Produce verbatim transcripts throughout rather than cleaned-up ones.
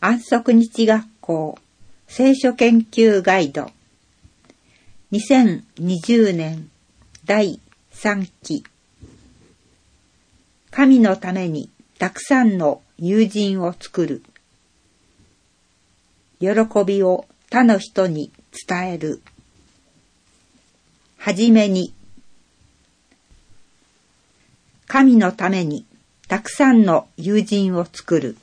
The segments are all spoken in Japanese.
安息日学校聖書研究ガイドにせんにじゅうねんだいさんき、神のためにたくさんの友人を作る。喜びを他の人に伝える。はじめに、神のためにたくさんの友人を作る。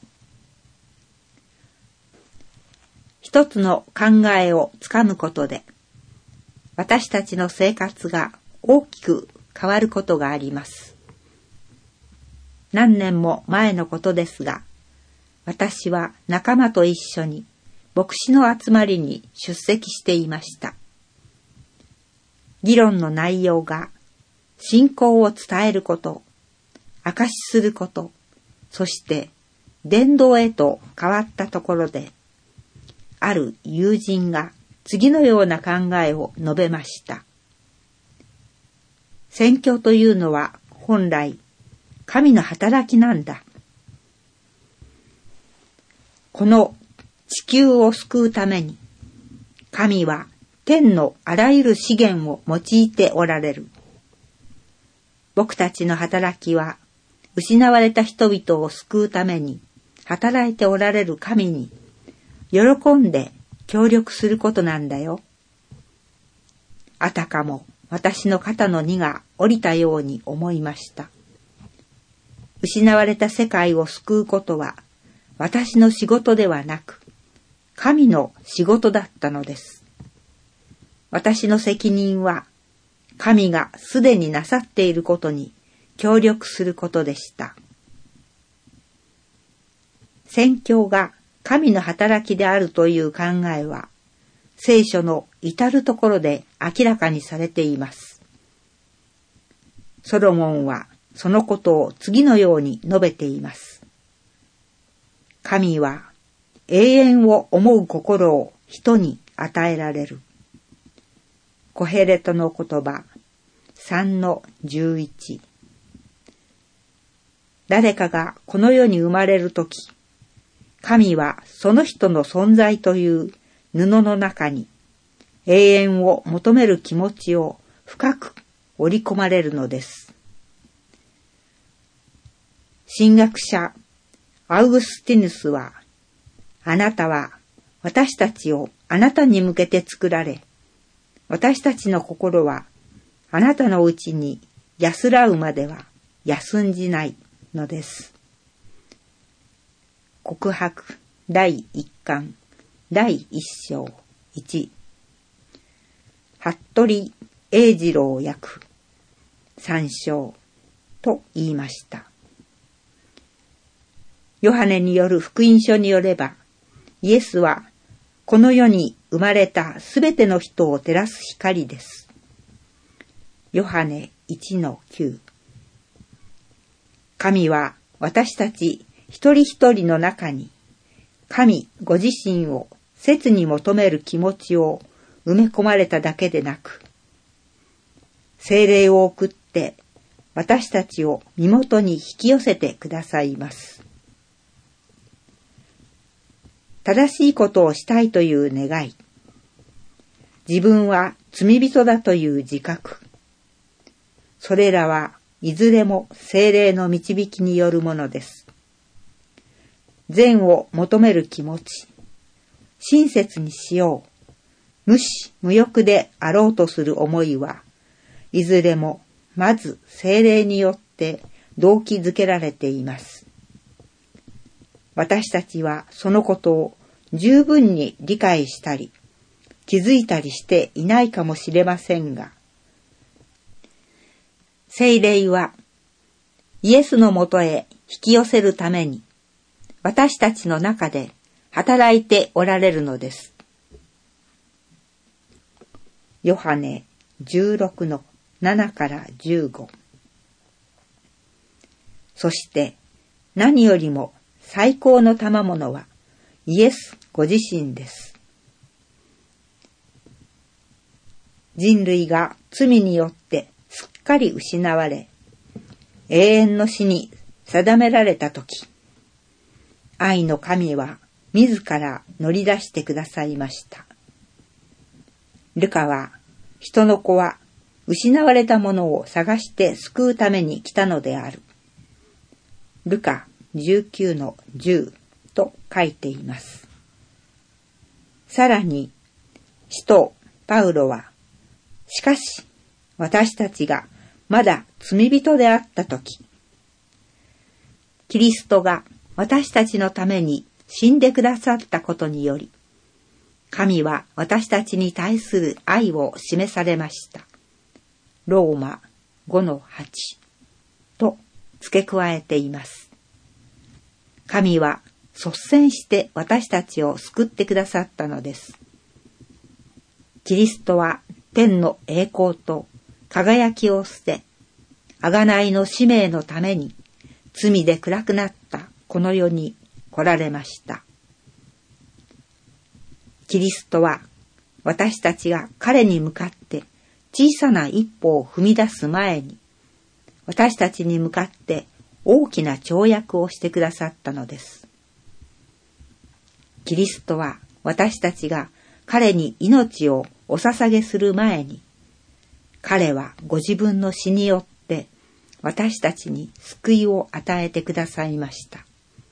一つの考えをつかむことで、私たちの生活が大きく変わることがあります。何年も前のことですが、私は仲間と一緒に牧師の集まりに出席していました。議論の内容が信仰を伝えること、証しすること、そして伝道へと変わったところで、ある友人が次のような考えを述べました。宣教というのは本来神の働きなんだ。この地球を救うために神は天のあらゆる資源を用いておられる。僕たちの働きは失われた人々を救うために働いておられる神に喜んで協力することなんだよ。あたかも私の肩の荷が下りたように思いました。失われた世界を救うことは私の仕事ではなく、神の仕事だったのです。私の責任は神がすでになさっていることに協力することでした。宣教が神の働きであるという考えは、聖書の至るところで明らかにされています。ソロモンはそのことを次のように述べています。神は永遠を思う心を人に与えられる。コヘレトの言葉 さんのじゅういち。誰かがこの世に生まれるとき、神はその人の存在という布の中に永遠を求める気持ちを深く織り込まれるのです。神学者アウグスティヌスは、あなたは私たちをあなたに向けて作られ、私たちの心はあなたのうちに安らうまでは休んじないのです。告白だいいっかんだいいっしょういち。服部英二郎訳参照と言いました。ヨハネによる福音書によれば、イエスはこの世に生まれたすべての人を照らす光です。ヨハネ いちのきゅう。神は私たち一人一人の中に神ご自身を切に求める気持ちを埋め込まれただけでなく、聖霊を送って私たちを身元に引き寄せてくださいます。正しいことをしたいという願い、自分は罪人だという自覚、それらはいずれも聖霊の導きによるものです。善を求める気持ち、親切にしよう、無私無欲であろうとする思いは、いずれもまず聖霊によって動機づけられています。私たちはそのことを十分に理解したり、気づいたりしていないかもしれませんが、聖霊はイエスのもとへ引き寄せるために、私たちの中で働いておられるのです。ヨハネじゅうろくのななからじゅうご。そして何よりも最高の賜物はイエスご自身です。人類が罪によってすっかり失われ、永遠の死に定められたとき、愛の神は自ら乗り出してくださいました。ルカは、人の子は失われたものを探して救うために来たのである。ルカじゅうきゅうのじゅうと書いています。さらに、使徒パウロは、しかし私たちがまだ罪人であったとき、キリストが私たちのために死んでくださったことにより、神は私たちに対する愛を示されました。ローマごのはちと付け加えています。神は率先して私たちを救ってくださったのです。キリストは天の栄光と輝きを捨て、贖いの使命のために罪で暗くなったこの世に来られました。キリストは私たちが彼に向かって小さな一歩を踏み出す前に、私たちに向かって大きな跳躍をしてくださったのです。キリストは私たちが彼に命をお捧げする前に、彼はご自分の死によって私たちに救いを与えてくださいました。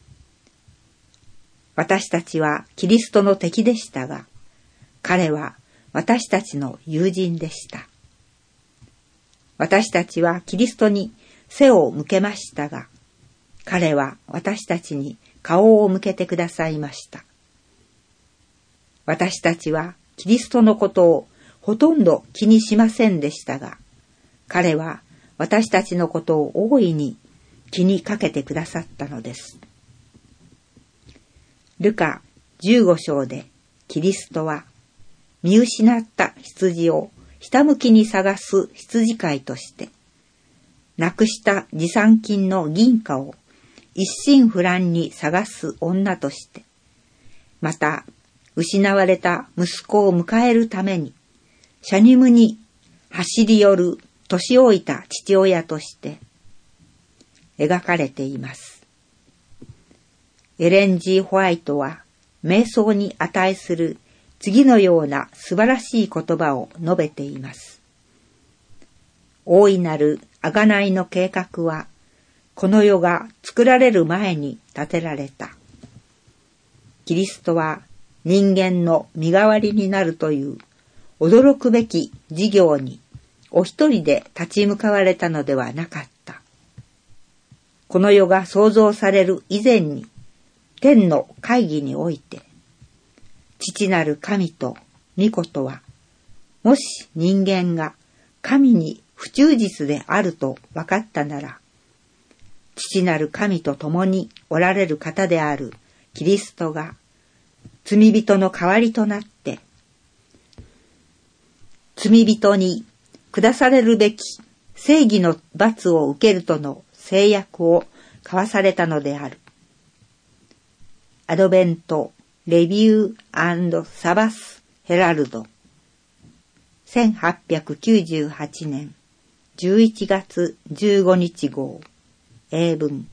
私たちはキリストの敵でしたが、彼は私たちの友人でした。私たちはキリストに背を向けましたが、彼は私たちに顔を向けてくださいました。私たちはキリストのことをほとんど気にしませんでしたが、彼は私たちのことを大いに気にかけてくださったのです。ルカじゅうご章でキリストは見失った羊をひたむきに探す羊飼いとして、なくした持参金の銀貨を一心不乱に探す女として、また失われた息子を迎えるために、シャニムに走り寄る年老いた父親として描かれています。エレン・ジー・ホワイトは瞑想に値する次のような素晴らしい言葉を述べています。大いなる贖いの計画はこの世が作られる前に立てられた。キリストは人間の身代わりになるという驚くべき事業にお一人で立ち向かわれたのではなかった。この世が創造される以前に天の会議において、父なる神と御子とは、もし人間が神に不忠実であると分かったなら、父なる神と共におられる方であるキリストが罪人の代わりとなって、罪人に下されるべき正義の罰を受けるとの誓約を交わされたのである。アドベント・レビュー&サバス・ヘラルドせんはっぴゃくきゅうじゅうはちねんじゅういちがつじゅうごにち号英文。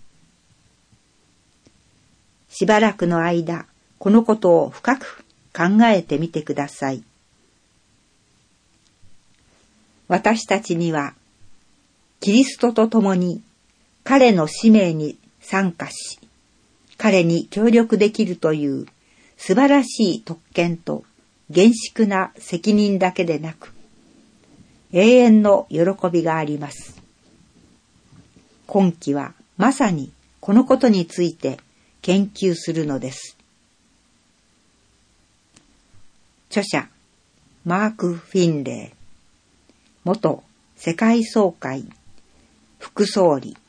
しばらくの間、このことを深く考えてみてください。私たちには、キリストと共に彼の使命に参加し、彼に協力できるという素晴らしい特権と厳粛な責任だけでなく、永遠の喜びがあります。今期はまさにこのことについて研究するのです。著者、マーク・フィンレイ、元世界総会副総理。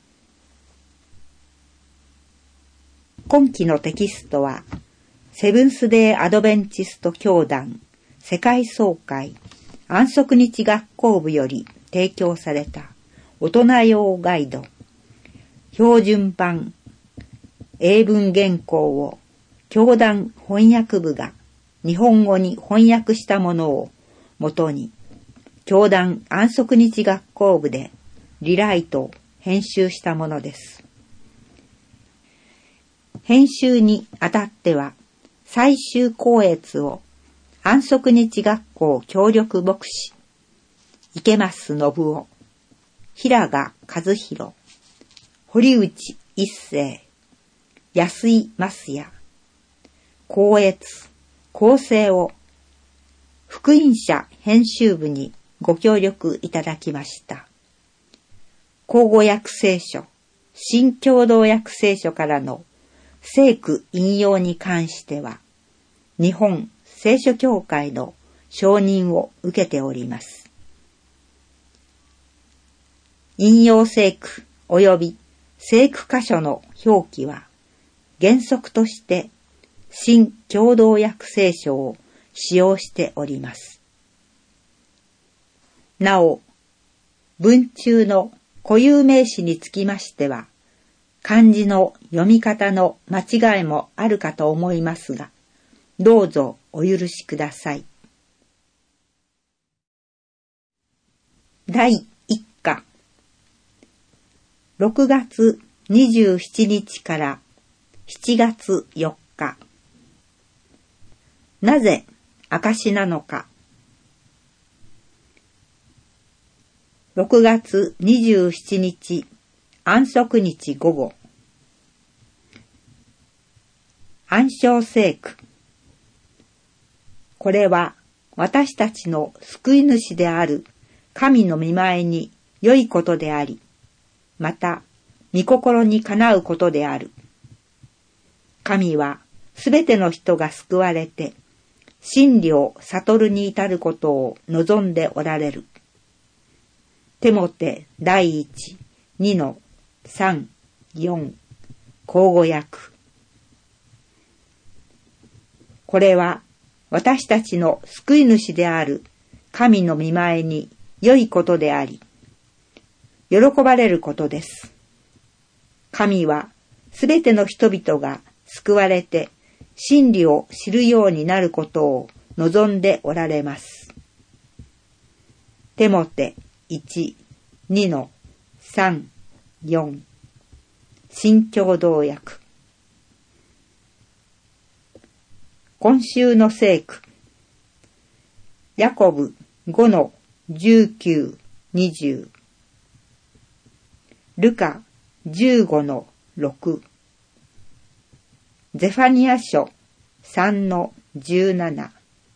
今期のテキストは、セブンスデーアドベンチスト教団世界総会安息日学校部より提供された大人用ガイド、標準版英文原稿を教団翻訳部が日本語に翻訳したものをもとに、教団安息日学校部でリライトを編集したものです。編集にあたっては、 最終校閲を安息日学校協力牧師、池増信夫、平賀和弘、堀内一世、安井益也、校閲、構成を福音社編集部にご協力いただきました。口語訳聖書、新共同訳聖書からの聖句引用に関しては、日本聖書協会の承認を受けております。引用聖句及び聖句箇所の表記は、原則として新共同訳聖書を使用しております。なお、文中の固有名詞につきましては、漢字の読み方の間違いもあるかと思いますが、どうぞお許しください。だいいっか、ろくがつにじゅうしちにちからしちがつよっか。なぜ証なのか。ろくがつにじゅうしちにち安息日午後。暗唱聖句。これは私たちの救い主である神の御前に良いことであり、また御心にかなうことである。神はすべての人が救われて真理を悟るに至ることを望んでおられる。テモテだいいち、にのさん、よん、口語訳。これは私たちの救い主である神の御前に良いことであり、喜ばれることです。神はすべての人々が救われて真理を知るようになることを望んでおられます。テモテいち、にのさん、よん、新共同訳。今週の聖句。ヤコブごのじゅうきゅう、にじゅう。ルカじゅうごのろく。ゼファニア書さんのじゅうなな。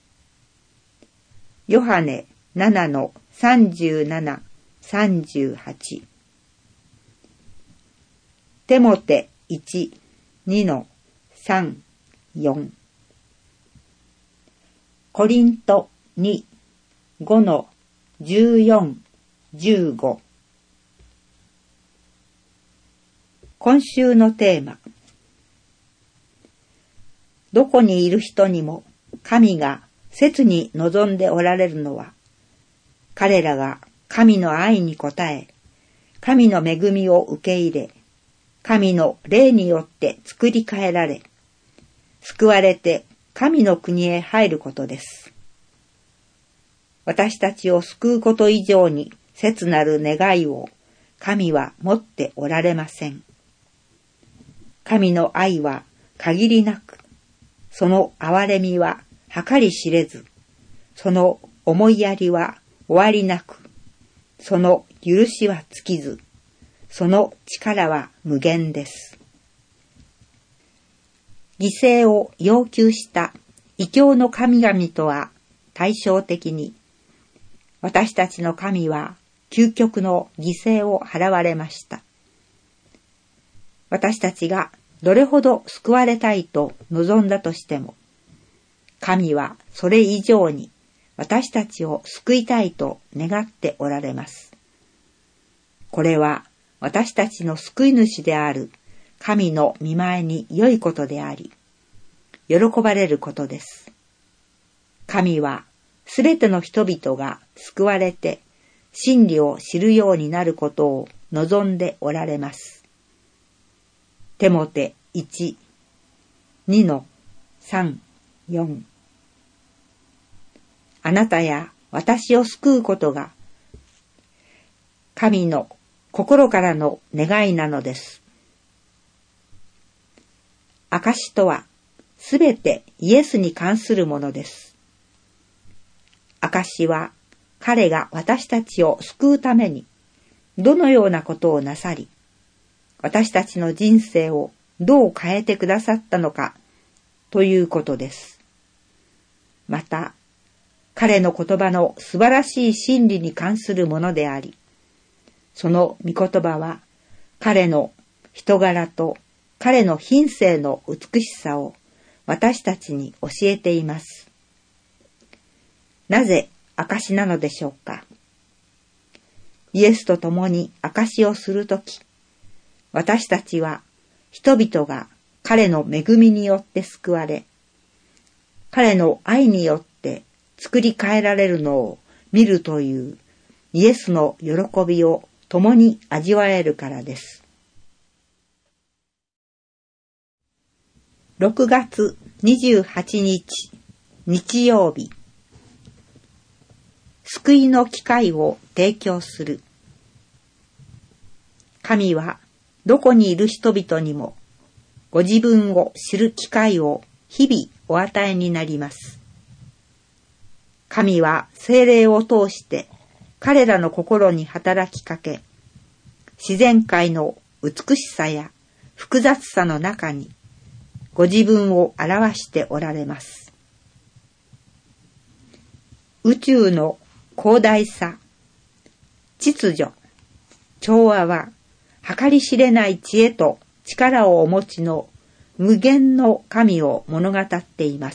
ヨハネななのさんじゅうなな、さんじゅうはち。テモテいち、にのさん、よん。コリントに、ごのじゅうよん、じゅうご。今週のテーマ。どこにいる人にも神が切に望んでおられるのは、彼らが神の愛に応え、神の恵みを受け入れ、神の霊によって作り変えられ、救われて神の国へ入ることです。私たちを救うこと以上に切なる願いを神は持っておられません。神の愛は限りなく、その憐れみは計り知れず、その思いやりは終わりなく、その許しは尽きず、その力は無限です。犠牲を要求した異教の神々とは対照的に、私たちの神は究極の犠牲を払われました。私たちがどれほど救われたいと望んだとしても、神はそれ以上に私たちを救いたいと願っておられます。これは私たちの救い主である神の御前に良いことであり、喜ばれることです。神はすべての人々が救われて真理を知るようになることを望んでおられます。テモテいち、にのさん、よん。あなたや私を救うことが神の心からの願いなのです。証とはすべてイエスに関するものです。証は彼が私たちを救うためにどのようなことをなさり、私たちの人生をどう変えてくださったのかということです。また、彼の言葉の素晴らしい真理に関するものであり、その御言葉は彼の人柄と彼の品性の美しさを私たちに教えています。なぜ証なのでしょうか。イエスと共に証をするとき、私たちは人々が彼の恵みによって救われ、彼の愛によって作り変えられるのを見るというイエスの喜びを共に味わえるからです。ろくがつにじゅうはちにち日曜日、救いの機会を提供する。神はどこにいる人々にもご自分を知る機会を日々お与えになります。神は聖霊を通して彼らの心に働きかけ、自然界の美しさや複雑さの中にご自分を表しておられます。宇宙の広大さ、秩序、調和は計り知れない知恵と力をお持ちの無限の神を物語っています。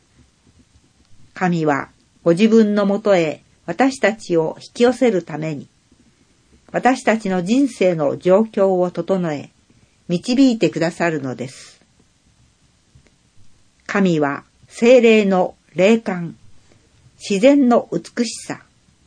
神はご自分のもとへ私たちを引き寄せるために、私たちの人生の状況を整え、導いてくださるのです。神は聖霊の霊感、自然の美しさ、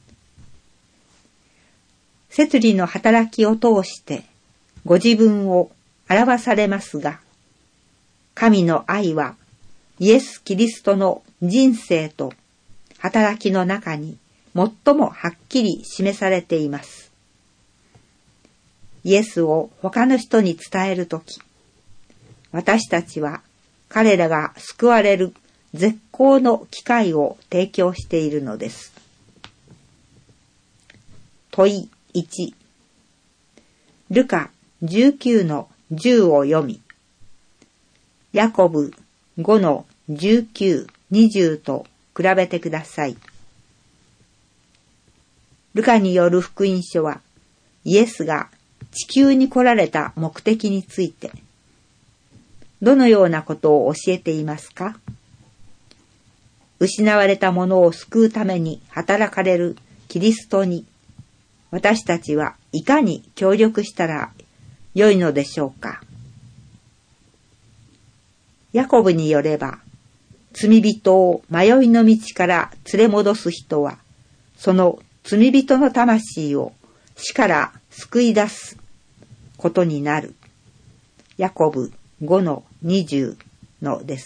摂理の働きを通してご自分を表されますが、神の愛はイエス・キリストの人生と働きの中に最もはっきり示されています。イエスを他の人に伝えるとき、私たちは彼らが救われる絶好の機会を提供しているのです。問いいち、ルカじゅうきゅうのじゅうを読み、ヤコブごのじゅうきゅう、にじゅうと比べてください。ルカによる福音書は、イエスが地球に来られた目的について、どのようなことを教えていますか？失われたものを救うために働かれるキリストに、私たちはいかに協力したらよいのでしょうか。ヤコブによれば、罪人を迷いの道から連れ戻す人は、その罪人の魂を死から救い出すことになる。ヤコブごのにじゅうのです。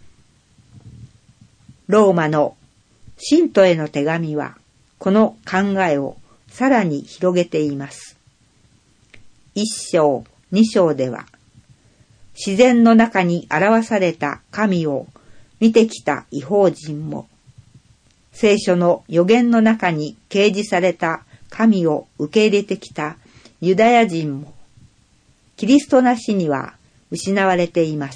ローマの信徒への手紙は、この考えをさらに広げています。一章、二章では、自然の中に表された神を見てきた異邦人も、聖書の預言の中に掲示された神を受け入れてきたユダヤ人も、キリストなしには失われています。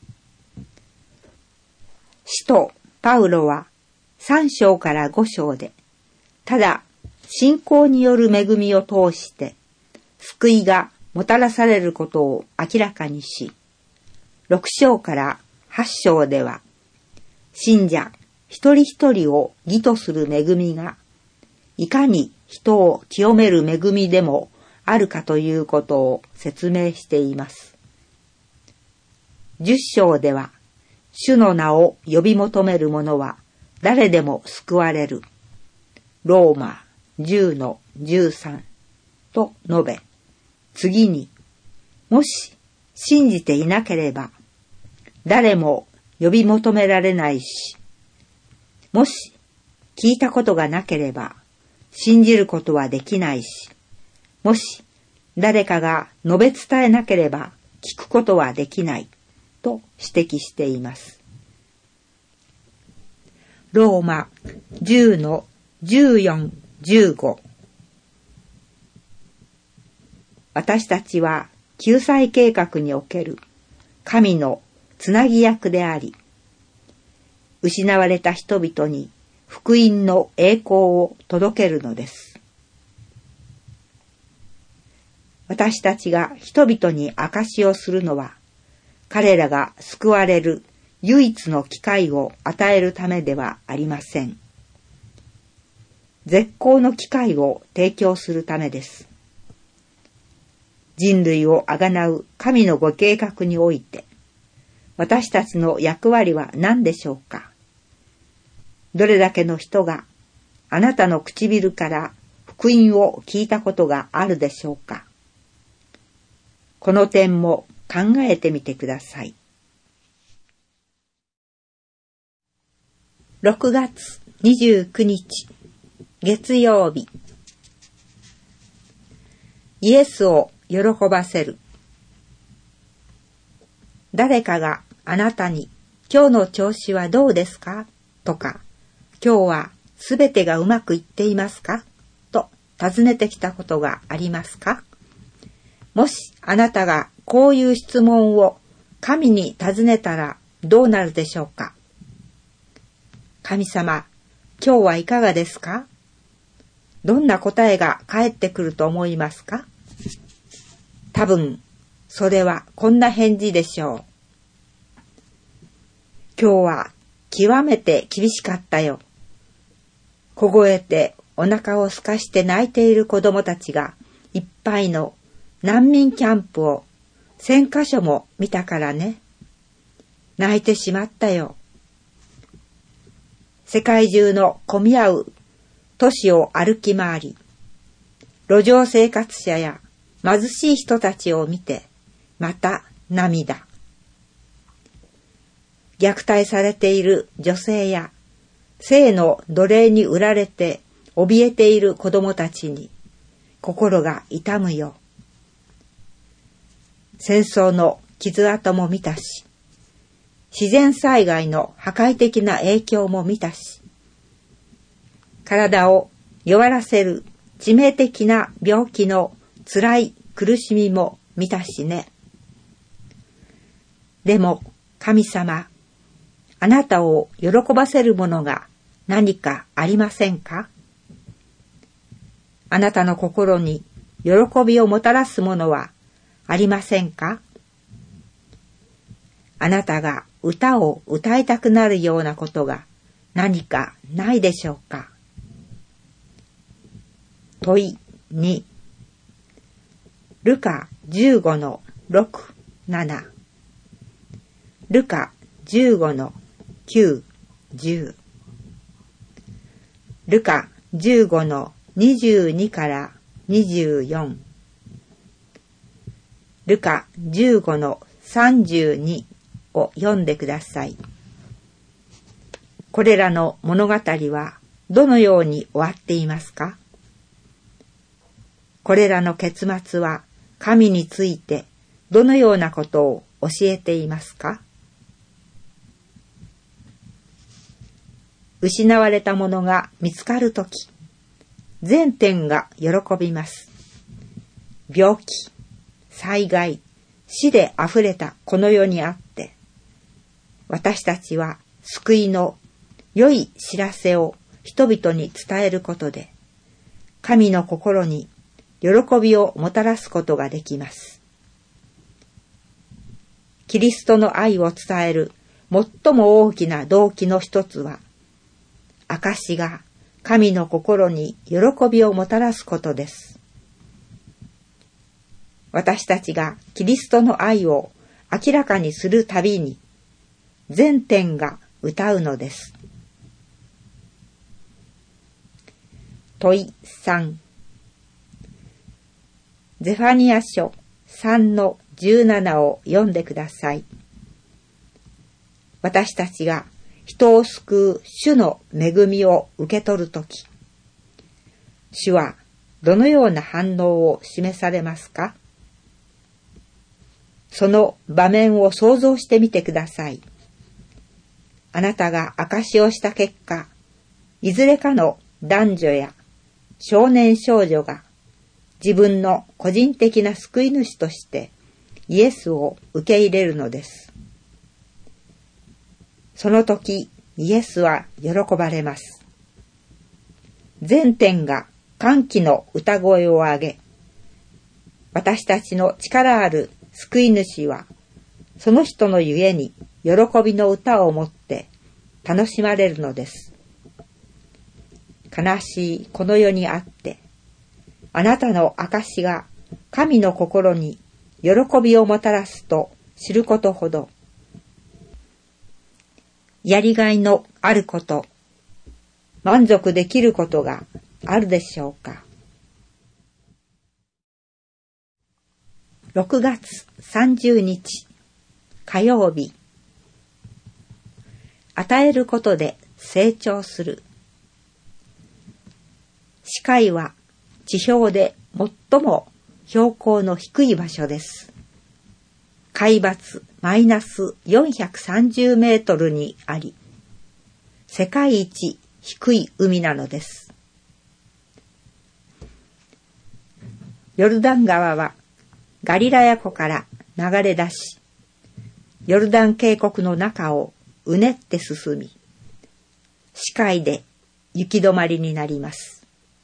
使徒パウロはさん章からご章で、ただ信仰による恵みを通して救いがもたらされることを明らかにし、ろく章からはち章では、信者一人一人を義とする恵みが、いかに人を清める恵みでもあるかということを説明しています。じゅっ章では、主の名を呼び求める者は誰でも救われる。ローマじゅうのじゅうさんと述べ、次に、もし信じていなければ、誰も呼び求められないし、もし聞いたことがなければ、信じることはできないし、もし誰かが述べ伝えなければ聞くことはできない、 と指摘しています。ローマじゅうのじゅうよん、じゅうご。私たちは救済計画における神のつなぎ役であり、失われた人々に福音の栄光を届けるのです。私たちが人々に証しをするのは、彼らが救われる唯一の機会を与えるためではありません。絶好の機会を提供するためです。人類をあがなう神のご計画において、私たちの役割は何でしょうか。どれだけの人があなたの唇から福音を聞いたことがあるでしょうか。この点も考えてみてください。ろくがつにじゅうくにち月曜日。イエスを喜ばせる。誰かがあなたに今日の調子はどうですかとか、今日はすべてがうまくいっていますかと尋ねてきたことがありますか。もしあなたがこういう質問を神に尋ねたらどうなるでしょうか。神様、今日はいかがですか。どんな答えが返ってくると思いますか。多分、それはこんな返事でしょう。今日は極めて厳しかったよ。凍えてお腹を空かして泣いている子供たちがいっぱいの難民キャンプを千箇所も見たからね。泣いてしまったよ。世界中の混み合う都市を歩き回り、路上生活者や貧しい人たちを見て、また涙。虐待されている女性や、性の奴隷に売られて怯えている子供たちに、心が痛むよ。戦争の傷跡も見たし、自然災害の破壊的な影響も見たし、体を弱らせる致命的な病気の辛い苦しみも見たしね。でも神様、あなたを喜ばせるものが何かありませんか。あなたの心に喜びをもたらすものはありませんか。あなたが歌を歌いたくなるようなことが何かないでしょうか。問いに、ルカじゅうごのろく、なな、ルカじゅうごのきゅう、じゅう、ルカじゅうごのにじゅうにからにじゅうよん、ルカじゅうごのさんじゅうにを読んでください。これらの物語はどのように終わっていますか。これらの結末は神についてどのようなことを教えていますか。失われたものが見つかるとき、全天が喜びます。病気、災害、死であふれたこの世にあって、私たちは救いの良い知らせを人々に伝えることで、神の心に喜びをもたらすことができます。キリストの愛を伝える最も大きな動機の一つは、証が神の心に喜びをもたらすことです。私たちがキリストの愛を明らかにするたびに、全天が歌うのです。問いさん。ゼファニア書さんのじゅうななを読んでください。私たちが人を救う主の恵みを受け取るとき、主はどのような反応を示されますか。 その場面を想像してみてください。あなたが証しをした結果、いずれかの男女や少年少女が自分の個人的な救い主としてイエスを受け入れるのです。その時、イエスは喜ばれます。全天が歓喜の歌声を上げ、私たちの力ある救い主は、その人のゆえに喜びの歌をもって楽しまれるのです。悲しいこの世にあって、あなたの証が神の心に喜びをもたらすと知ることほど、やりがいのあること、満足できることがあるでしょうか。ろくがつさんじゅうにち火曜日。与えることで成長する。視界は地表で最も標高の低い場所です。海抜マイナスよんひゃくさんじゅうメートルにあり、世界一低い海なのです。ヨルダン川はガリラヤ湖から流れ出し、ヨルダン渓谷の中をうねって進み、視界で行き止まりになります。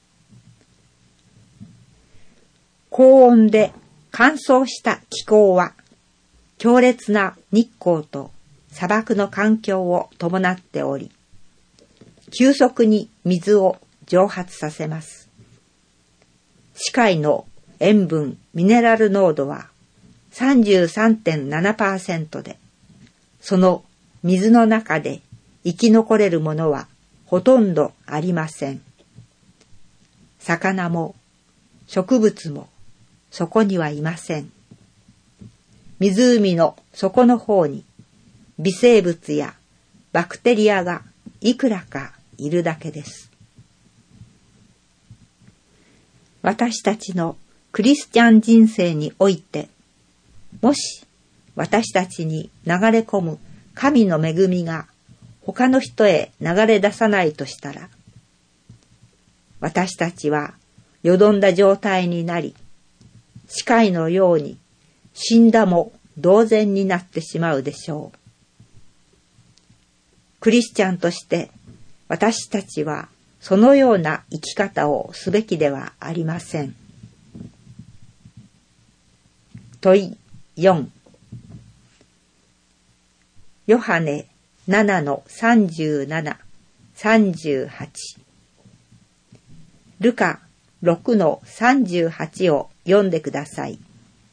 高温で乾燥した気候は、強烈な日光と砂漠の環境を伴っており、急速に水を蒸発させます。視界の塩分、ミネラル濃度は さんじゅうさんてんななパーセント で、その水の中で生き残れるものはほとんどありません。魚も植物もそこにはいません。湖の底の方に微生物やバクテリアがいくらかいるだけです。私たちのクリスチャン人生において、もし私たちに流れ込む神の恵みが他の人へ流れ出さないとしたら、私たちはよどんだ状態になり、視界のように死んだも同然になってしまうでしょう。クリスチャンとして私たちはそのような生き方をすべきではありません。問いよん。ヨハネななのさんじゅうなな、さんじゅうはち。ルカろくのさんじゅうはちを読んでください。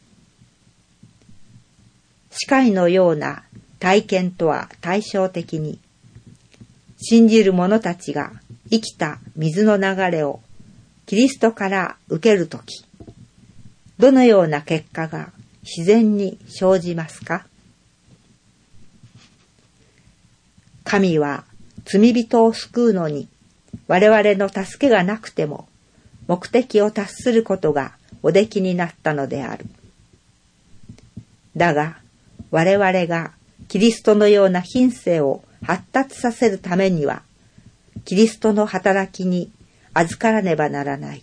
視界のような体験とは対照的に、信じる者たちが生きた水の流れをキリストから受けるとき、どのような結果が自然に生じますか？神は罪人を救うのに我々の助けがなくても目的を達することがおできになったのである。だが我々がキリストのような品性を発達させるためには、キリストの働きに預からねばならない。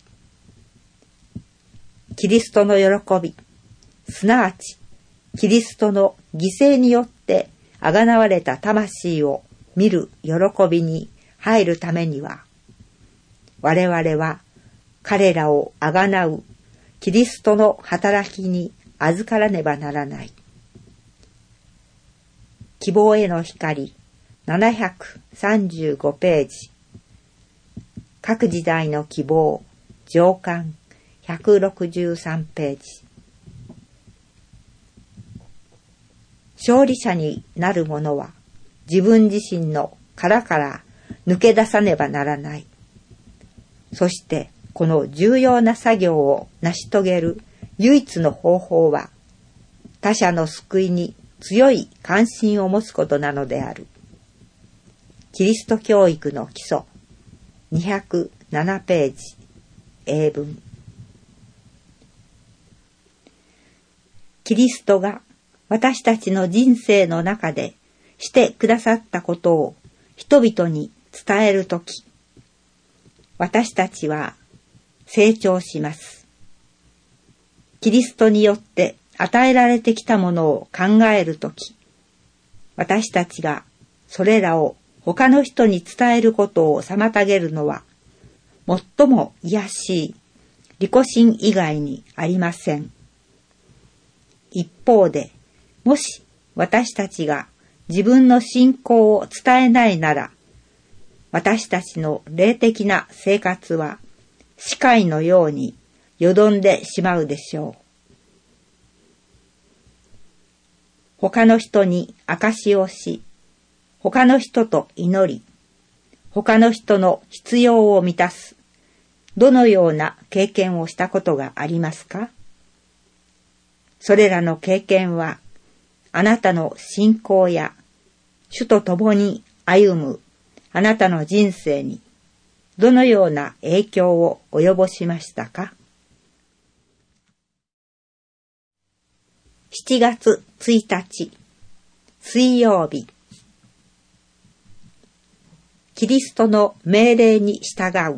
キリストの喜び、すなわちキリストの犠牲によってあがなわれた魂を見る喜びに入るためには、我々は彼らをあがなうキリストの働きに預からねばならない。希望への光ななひゃくさんじゅうごページ。各時代の希望上巻ひゃくろくじゅうさんページ。勝利者になる者は自分自身の殻から抜け出さねばならない。そしてこの重要な作業を成し遂げる唯一の方法は、他者の救いに強い関心を持つことなのである。キリスト教育の基礎にひゃくななページ英文。キリストが私たちの人生の中でしてくださったことを人々に伝えるとき、私たちは成長します。キリストによって与えられてきたものを考えるとき、私たちがそれらを他の人に伝えることを妨げるのは、最も卑しい利己心以外にありません。一方で、もし私たちが自分の信仰を伝えないなら、私たちの霊的な生活は死海のようによどんでしまうでしょう。他の人に証しをし、他の人と祈り、他の人の必要を満たす、どのような経験をしたことがありますか？それらの経験は、あなたの信仰や主と共に歩むあなたの人生にどのような影響を及ぼしましたか？しちがつついたち、水曜日。キリストの命令に従う。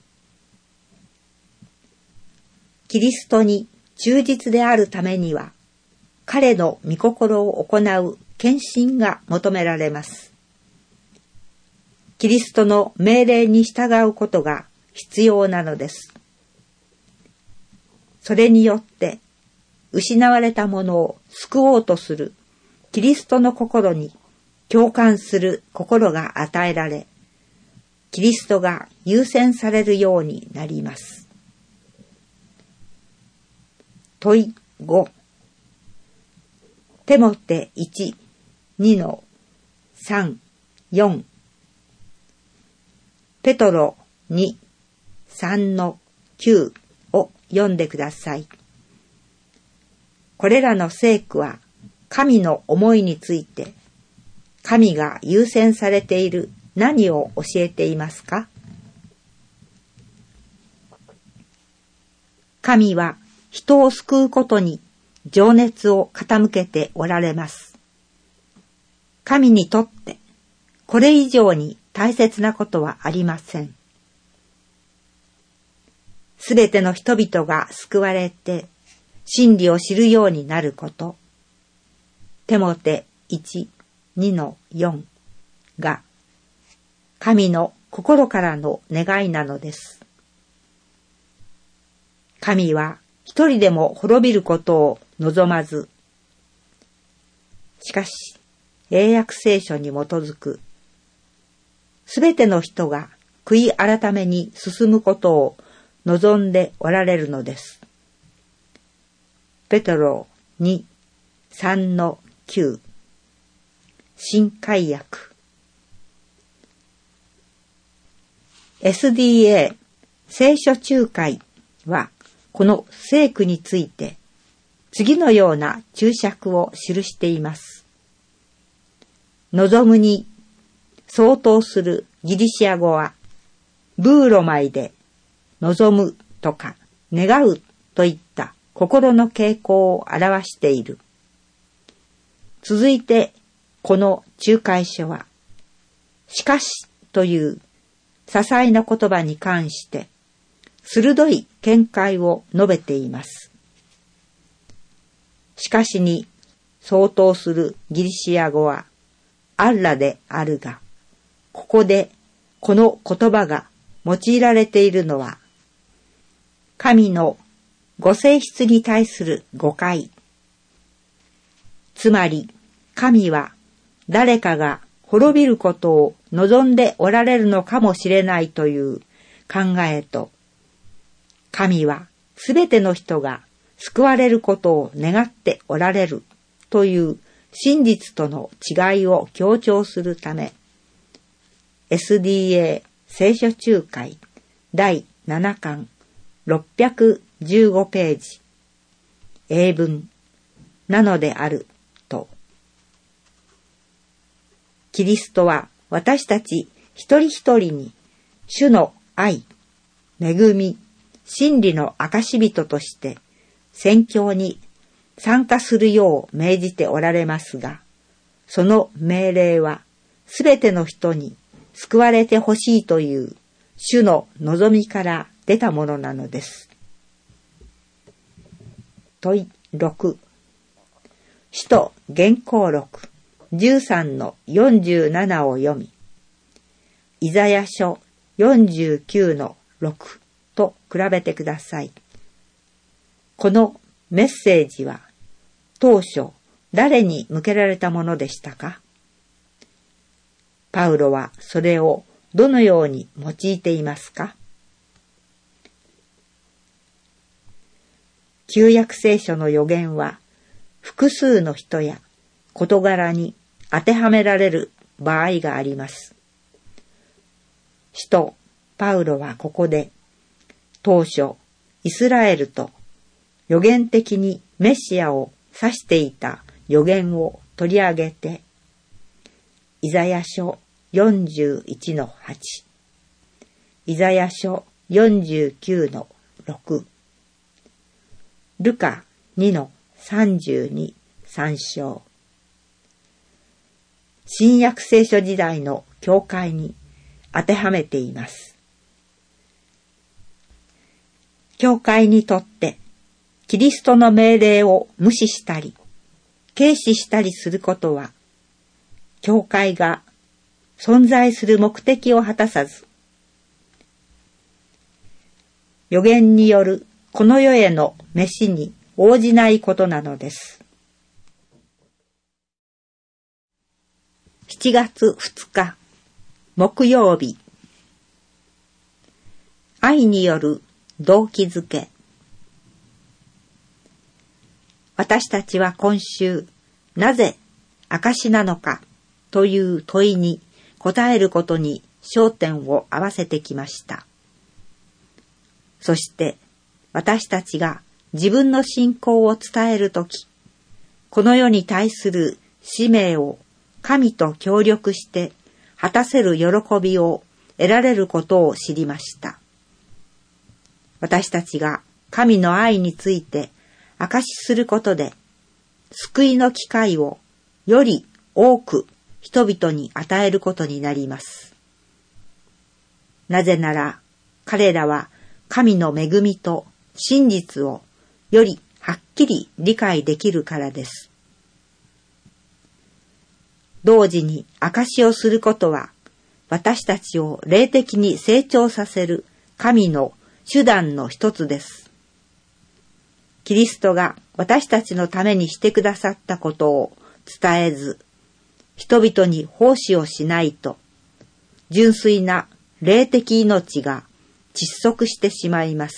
キリストに忠実であるためには、彼の御心を行う献身が求められます。キリストの命令に従うことが必要なのです。それによって、失われたものを救おうとするキリストの心に共感する心が与えられ、キリストが優先されるようになります。問いご。テモテいち、にのさん、よん。ペトロに、さんのきゅうを読んでください。これらの聖句は神の思いについて、神が優先されている何を教えていますか？神は人を救うことに情熱を傾けておられます。神にとってこれ以上に大切なことはありません。すべての人々が救われて真理を知るようになること。テモテいち、にのよんが神の心からの願いなのです。神は一人でも滅びることを望まず、しかし英訳聖書に基づくすべての人が悔い改めに進むことを望んでおられるのです。ペトロに、さんのきゅう。新改訳。エスディーエー 聖書仲介はこの聖句について次のような注釈を記しています。望むに相当するギリシア語はブーロマイで望むとか願うといった心の傾向を表している。続いてこの仲介書はしかしという些細な言葉に関して鋭い見解を述べています。しかしに相当するギリシア語はアッラであるが、ここでこの言葉が用いられているのは神のご性質に対する誤解。つまり神は誰かが滅びることを望んでおられるのかもしれないという考えと、神はすべての人が救われることを願っておられるという真実との違いを強調するため、エスディーエー 聖書仲介だいななかんろっぴゃくじゅうごページ英文なのであると、キリストは私たち一人一人に主の愛、恵み、真理の証人として宣教に参加するよう命じておられますが、その命令はすべての人に救われてほしいという主の望みから出たものなのです。問いろく。使徒原稿録じゅうさんのよんじゅうななを読み、イザヤ書よんじゅうきゅうのろくと比べてください。このメッセージは当初誰に向けられたものでしたか？パウロはそれをどのように用いていますか？旧約聖書の預言は複数の人や事柄に当てはめられる場合があります。使徒パウロはここで当初イスラエルと予言的にメシアを指していた預言を取り上げて、イザヤ書よんじゅういちのはち、イザヤ書よんじゅうきゅうのろく、ルカにのさんじゅうに参照。新約聖書時代の教会に当てはめています。教会にとってキリストの命令を無視したり軽視したりすることは、教会が存在する目的を果たさず、預言によるこの世への召しに応じないことなのです。しちがつふつか木曜日、愛による動機づけ。私たちは今週、なぜ証なのかという問いに答えることに焦点を合わせてきました。そして私たちが自分の信仰を伝えるとき、この世に対する使命を神と協力して果たせる喜びを得られることを知りました。私たちが神の愛について証しすることで、救いの機会をより多く人々に与えることになります。なぜなら、彼らは神の恵みと真実をよりはっきり理解できるからです。同時に証しをすることは、私たちを霊的に成長させる神の手段の一つです。キリストが私たちのためにしてくださったことを伝えず、人々に奉仕をしないと、純粋な霊的命が窒息してしまいます。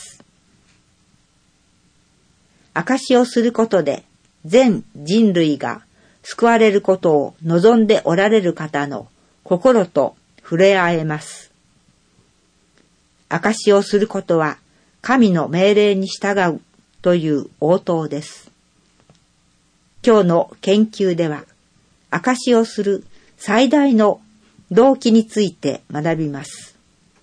証しをすることで全人類が救われることを望んでおられる方の心と触れ合えます。証しをすることは神の命令に従うという応答です。今日の研究では、証しをする最大の動機について学びます。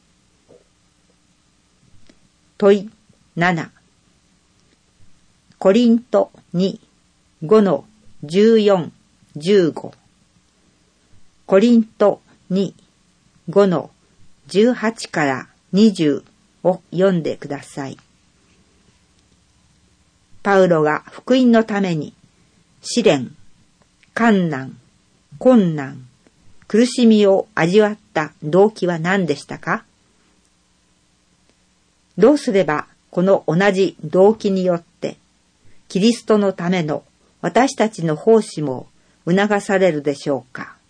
問いなな。コリントに、ごのじゅうよん、じゅうご。コリントに、ごのじゅうはちからにじゅうを読んでください。パウロが福音のために試練、困難、困難、苦しみを味わった動機は何でしたか？どうすればこの同じ動機によってキリストのための私たちの奉仕も促されるでしょうか？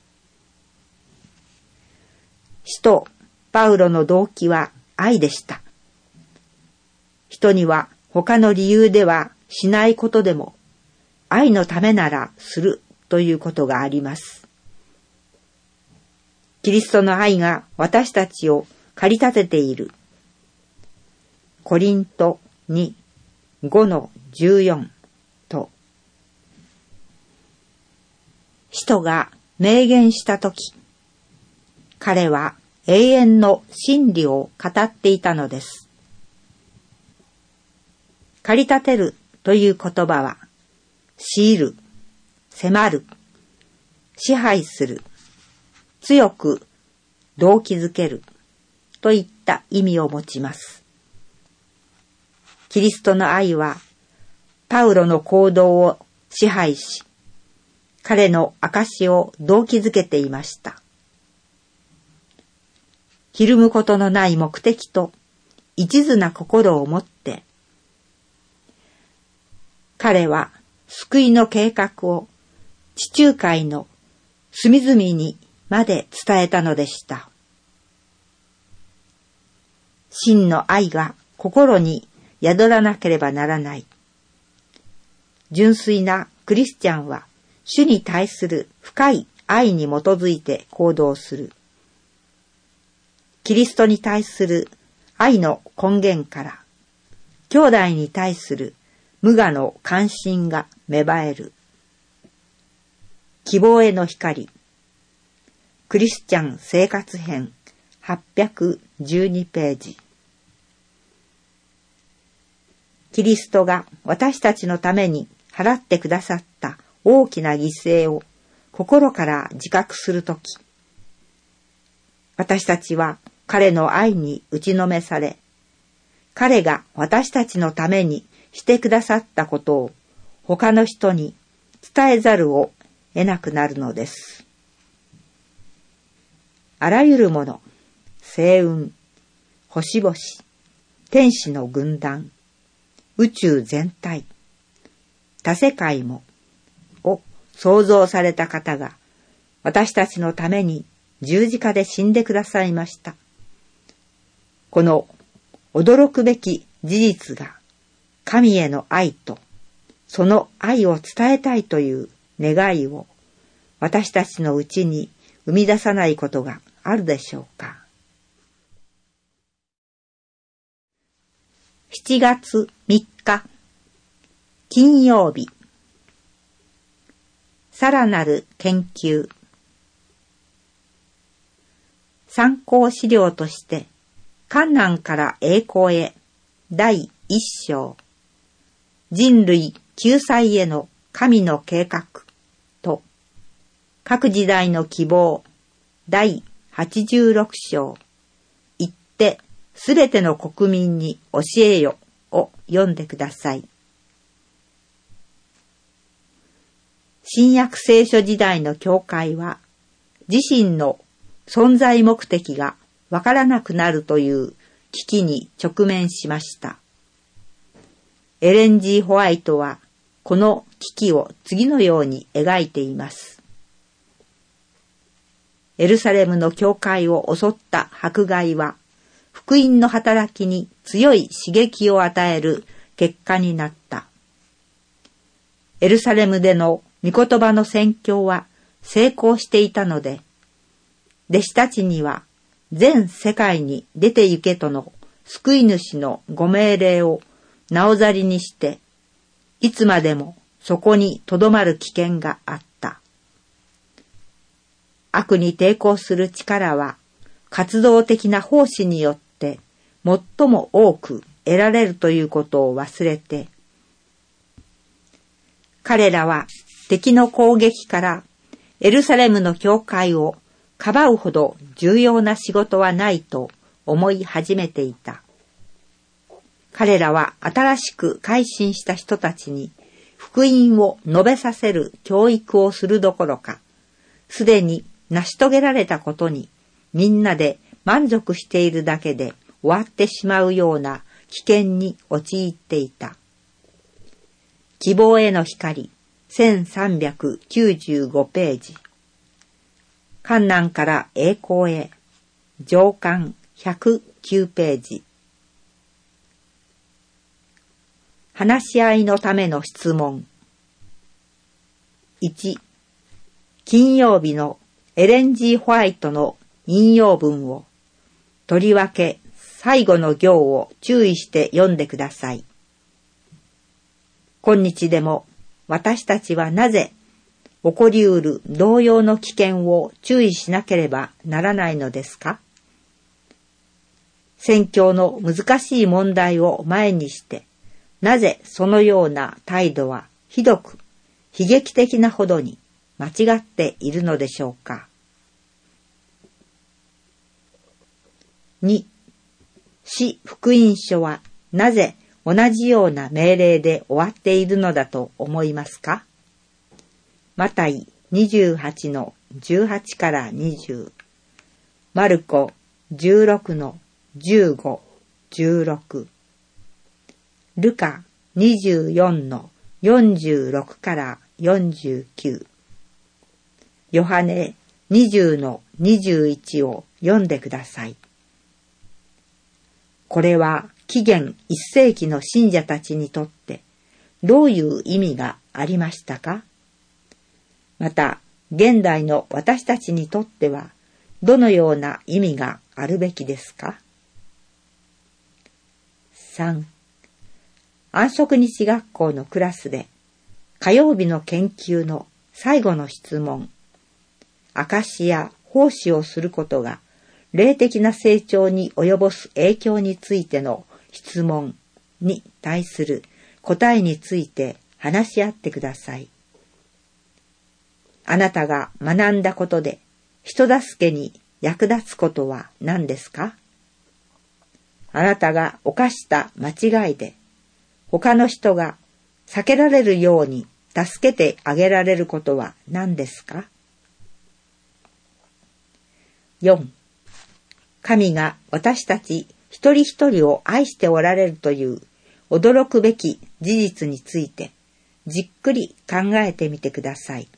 使徒パウロの動機は愛でした。人には他の理由ではしないことでも愛のためならするということがあります。キリストの愛が私たちを駆り立てている。コリントに、ごのじゅうよんと、使徒が明言したとき、彼は永遠の真理を語っていたのです。駆り立てるという言葉は強いる、迫る、支配する、強く動機づけるといった意味を持ちます。キリストの愛はパウロの行動を支配し、彼の証を動機づけていました。ひるむことのない目的と一途な心を持って、彼は救いの計画を地中海の隅々にまで伝えたのでした。真の愛が心に宿らなければならない。純粋なクリスチャンは主に対する深い愛に基づいて行動する。キリストに対する愛の根源から、兄弟に対する無我の関心が芽生える。希望への光。クリスチャン生活編はっぴゃくじゅうにページ。キリストが私たちのために払ってくださった大きな犠牲を心から自覚するとき、私たちは彼の愛に打ちのめされ、彼が私たちのためにしてくださったことを他の人に伝えざるを得なくなるのです。あらゆるもの、星雲、星々、天使の軍団、宇宙全体、他世界もを創造された方が私たちのために十字架で死んでくださいました。この驚くべき事実が神への愛とその愛を伝えたいという願いを私たちのうちに生み出さないことがあるでしょうか。しちがつみっか金曜日、さらなる研究。参考資料として患難から栄光へだいいっ章、人類救済への神の計画と各時代の希望だいはちじゅうろく章、行ってすべての国民に教えよを読んでください。新約聖書時代の教会は自身の存在目的がわからなくなるという危機に直面しました。エレン・ジー・ホワイトはこの危機を次のように描いています。エルサレムの教会を襲った迫害は福音の働きに強い刺激を与える結果になった。エルサレムでの御言葉の宣教は成功していたので、弟子たちには全世界に出て行けとの救い主のご命令をなおざりにして、いつまでもそこにとどまる危険があった。悪に抵抗する力は活動的な奉仕によって最も多く得られるということを忘れて、彼らは敵の攻撃からエルサレムの教会をかばうほど重要な仕事はないと思い始めていた。彼らは新しく改心した人たちに福音を述べさせる教育をするどころか、すでに成し遂げられたことにみんなで満足しているだけで終わってしまうような危険に陥っていた。希望への光せんさんびゃくきゅうじゅうごページ。患難から栄光へ上巻ひゃくきゅうページ。話し合いのための質問。いち、金曜日のエレン・ジー・ホワイトの引用文をとりわけ最後の行を注意して読んでください。今日でも私たちはなぜ起こりうる同様の危険を注意しなければならないのですか？宣教の難しい問題を前にして、なぜそのような態度はひどく悲劇的なほどに間違っているのでしょうか。に、使福音書はなぜ同じような命令で終わっているのだと思いますか？マタイにじゅうはちのじゅうはちからにじゅう、マルコじゅうろくのじゅうご、じゅうろく、ルカにじゅうよんのよんじゅうろくからよんじゅうきゅう、ヨハネにじゅうのにじゅういちを読んでください。これは紀元いっせいきの信者たちにとってどういう意味がありましたか？また、現代の私たちにとってはどのような意味があるべきですか？さん、安息日学校のクラスで火曜日の研究の最後の質問、証しや奉仕をすることが霊的な成長に及ぼす影響についての質問に対する答えについて話し合ってください。あなたが学んだことで人助けに役立つことは何ですか？あなたが犯した間違いで他の人が避けられるように助けてあげられることは何ですか？よん、神が私たち一人一人を愛しておられるという驚くべき事実についてじっくり考えてみてください。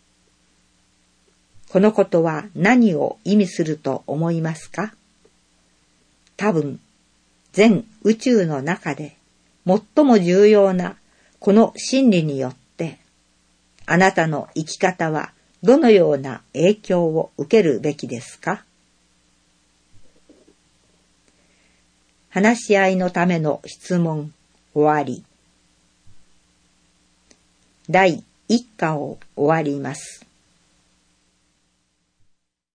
このことは何を意味すると思いますか？多分、全宇宙の中で最も重要なこの真理によって、あなたの生き方はどのような影響を受けるべきですか？話し合いのための質問、終わり。だいいっかを終わります。